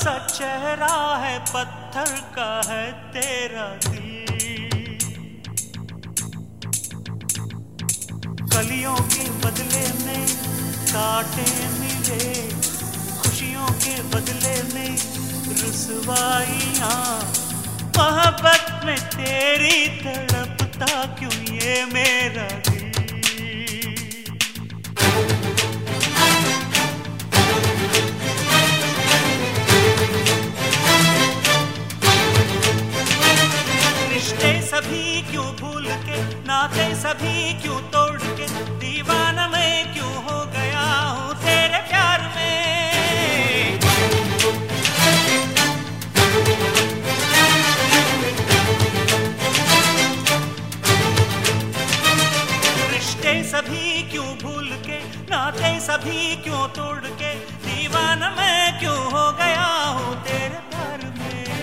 सा चेहरा है, पत्थर का है तेरा दिल। कलियों के बदले में कांटे मिले, खुशियों के बदले में रुसवाइयां। मोहब्बत में तेरी तड़पता क्यों ये मेरा दिल। रिश्ते सभी क्यों भूल के, नाते सभी क्यों तोड़ के, दीवाना मैं क्यों हो गया हूँ तेरे प्यार में। रिश्ते सभी क्यों भूल के, नाते सभी क्यों तोड़ के, दीवाना मैं क्यों हो गया हूँ तेरे प्यार में।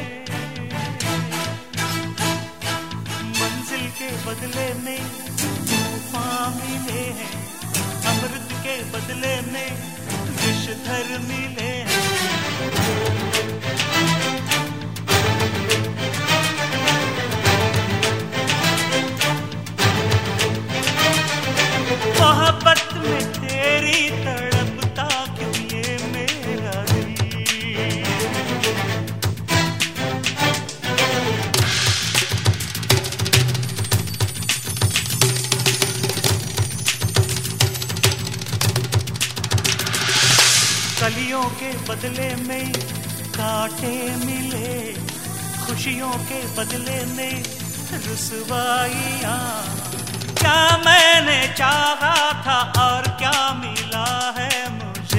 मंजिल के बदले में तूफान मिले हैं, अमृत के बदले में विषधर मिले हैं। मोहब्बत में तेरी तड़पता क्यों ये मेरा दिल। कलियों के बदले में कांटे मिले, खुशियों के बदले में रुसवाइयां। क्या मैंने चाहा था और क्या मिला है मुझे।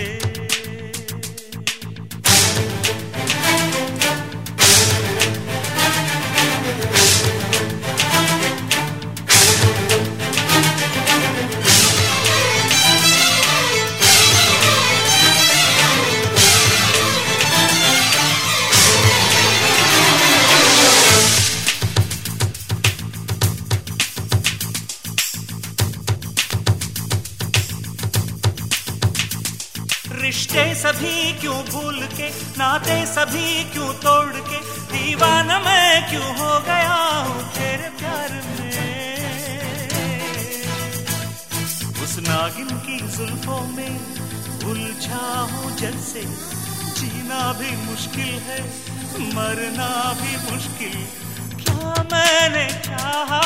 रिश्ते सभी क्यों भूल के, नाते सभी क्यों तोड़ के, दीवाना मैं क्यों हो गया हूँ तेरे प्यार में। उस नागिन की जुल्फों में उलझा हूँ जैसे, जीना भी मुश्किल है मरना भी मुश्किल। क्या मैंने चाहा